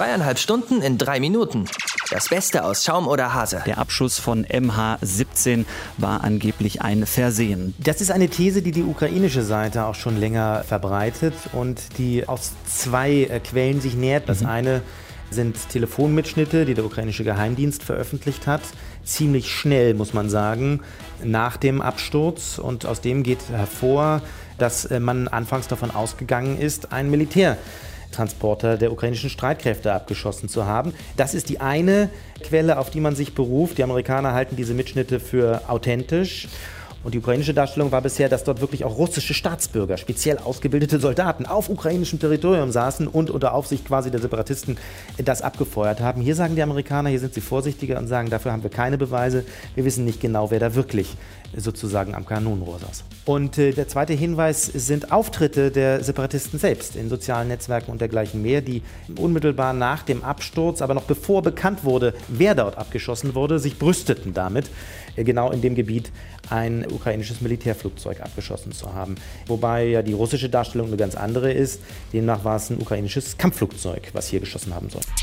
3,5 Stunden in 3 Minuten. Das Beste aus Schaum oder Hase. Der Abschuss von MH17 war angeblich ein Versehen. Das ist eine These, die die ukrainische Seite auch schon länger verbreitet und die aus 2 Quellen sich nähert. Das eine sind Telefonmitschnitte, die der ukrainische Geheimdienst veröffentlicht hat. Ziemlich schnell, muss man sagen, nach dem Absturz. Und aus dem geht hervor, dass man anfangs davon ausgegangen ist, einen Militärtransporter der ukrainischen Streitkräfte abgeschossen zu haben. Das ist die eine Quelle, auf die man sich beruft. Die Amerikaner halten diese Mitschnitte für authentisch. Und die ukrainische Darstellung war bisher, dass dort wirklich auch russische Staatsbürger, speziell ausgebildete Soldaten auf ukrainischem Territorium saßen und unter Aufsicht quasi der Separatisten das abgefeuert haben. Hier sagen die Amerikaner, hier sind sie vorsichtiger und sagen, dafür haben wir keine Beweise. Wir wissen nicht genau, wer da wirklich sozusagen am Kanonenrohr saß. Und der zweite Hinweis sind Auftritte der Separatisten selbst in sozialen Netzwerken und dergleichen mehr, die unmittelbar nach dem Absturz, aber noch bevor bekannt wurde, wer dort abgeschossen wurde, sich brüsteten damit, genau in dem Gebiet ein ukrainisches Militärflugzeug abgeschossen zu haben. Wobei ja die russische Darstellung eine ganz andere ist. Demnach war es ein ukrainisches Kampfflugzeug, was hier geschossen haben soll.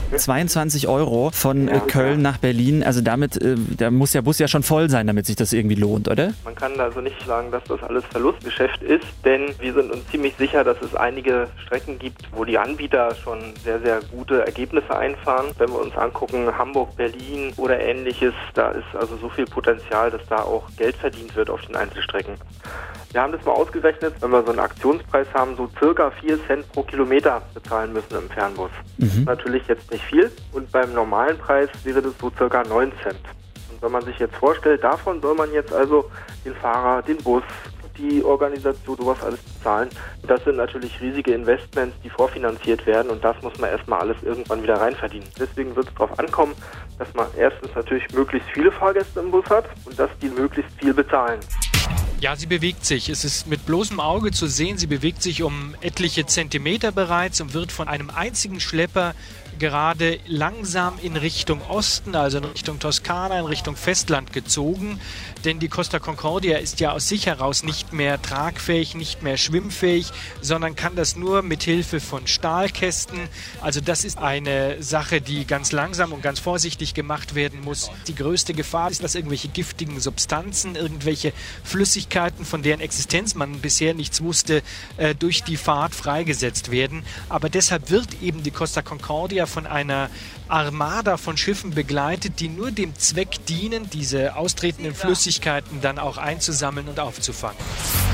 22 € von Köln nach Berlin. Also damit, da muss der Bus ja schon voll sein, damit sich das irgendwie lohnt, oder? Man kann also nicht sagen, dass das alles Verlustgeschäft ist, denn wir sind uns ziemlich sicher, dass es einige Strecken gibt, wo die Anbieter schon sehr, sehr gute Ergebnisse einfahren. Wenn wir uns angucken, Hamburg, Berlin oder ähnliches, da ist also so viel Potenzial, dass da auch Geld verdient wird auf den Einzelstrecken. Wir haben das mal ausgerechnet, wenn wir so einen Aktionspreis haben, so circa 4 Cent pro Kilometer bezahlen müssen im Fernbus. Natürlich jetzt nicht viel und beim normalen Preis wäre das so circa 9 Cent. Und wenn man sich jetzt vorstellt, davon soll man jetzt also den Fahrer, den Bus, die Organisation, sowas alles bezahlen. Das sind natürlich riesige Investments, die vorfinanziert werden und das muss man erstmal alles irgendwann wieder reinverdienen. Deswegen wird es darauf ankommen, dass man erstens natürlich möglichst viele Fahrgäste im Bus hat und dass die möglichst viel bezahlen. Ja, sie bewegt sich. Es ist mit bloßem Auge zu sehen. Sie bewegt sich um etliche Zentimeter bereits und wird von einem einzigen Schlepper gerade langsam in Richtung Osten, also in Richtung Toskana, in Richtung Festland gezogen. Denn die Costa Concordia ist ja aus sich heraus nicht mehr tragfähig, nicht mehr schwimmfähig, sondern kann das nur mit Hilfe von Stahlkästen. Also das ist eine Sache, die ganz langsam und ganz vorsichtig gemacht werden muss. Die größte Gefahr ist, dass irgendwelche giftigen Substanzen, irgendwelche Flüssigkeiten, von deren Existenz man bisher nichts wusste, durch die Fahrt freigesetzt werden. Aber deshalb wird eben die Costa Concordia von einer Armada von Schiffen begleitet, die nur dem Zweck dienen, diese austretenden Flüssigkeiten dann auch einzusammeln und aufzufangen.